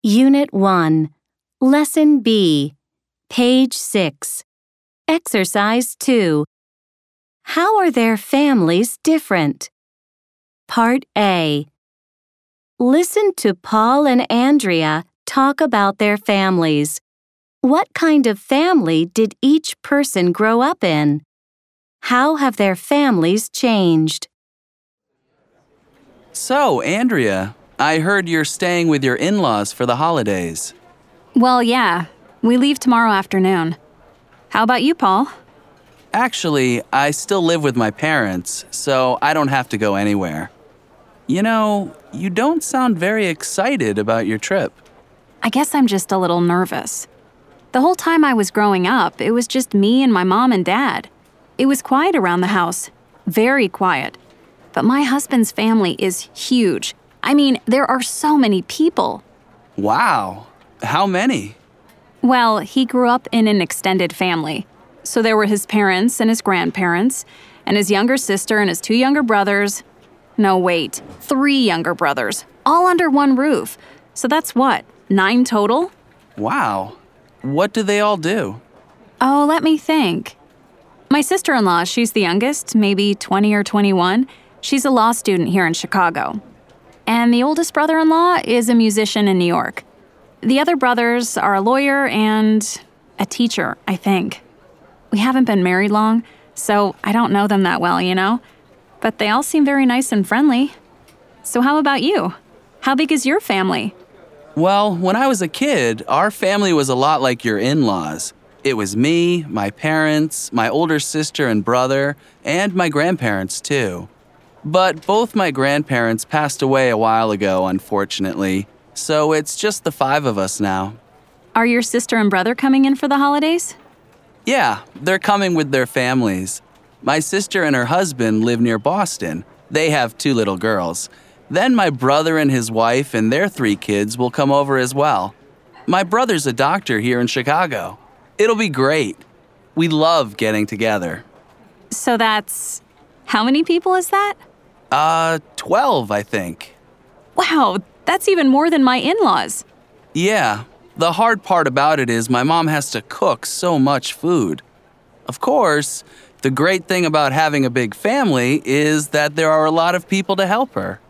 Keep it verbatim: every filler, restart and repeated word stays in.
Unit one, Lesson B, Page six. Exercise two. How are their families different? Part A. Listen to Paul and Andrea talk about their families. What kind of family did each person grow up in? How have their families changed? So, Andrea, I heard you're staying with your in-laws for the holidays. Well, yeah. We leave tomorrow afternoon. How about you, Paul? Actually, I still live with my parents, so I don't have to go anywhere. You know, you don't sound very excited about your trip. I guess I'm just a little nervous. The whole time I was growing up, it was just me and my mom and dad. It was quiet around the house. Very quiet. But my husband's family is huge. I mean, there are so many people. Wow. How many? Well, he grew up in an extended family. So there were his parents and his grandparents, and his younger sister and his two younger brothers. No, wait, three younger brothers, all under one roof. So that's what, nine total? Wow. What do they all do? Oh, let me think. My sister-in-law, she's the youngest, maybe twenty or twenty-one. She's a law student here in Chicago. And the oldest brother-in-law is a musician in New York. The other brothers are a lawyer and a teacher, I think. We haven't been married long, so I don't know them that well, you know? But they all seem very nice and friendly. So how about you? How big is your family? Well, when I was a kid, our family was a lot like your in-laws. It was me, my parents, my older sister and brother, and my grandparents too. But both my grandparents passed away a while ago, unfortunately, so it's just the five of us now. Are your sister and brother coming in for the holidays? Yeah, they're coming with their families. My sister and her husband live near Boston. They have two little girls. Then my brother and his wife and their three kids will come over as well. My brother's a doctor here in Chicago. It'll be great. We love getting together. So that's... how many people is that? Uh, twelve, I think. Wow, that's even more than my in-laws. Yeah, the hard part about it is my mom has to cook so much food. Of course, the great thing about having a big family is that there are a lot of people to help her.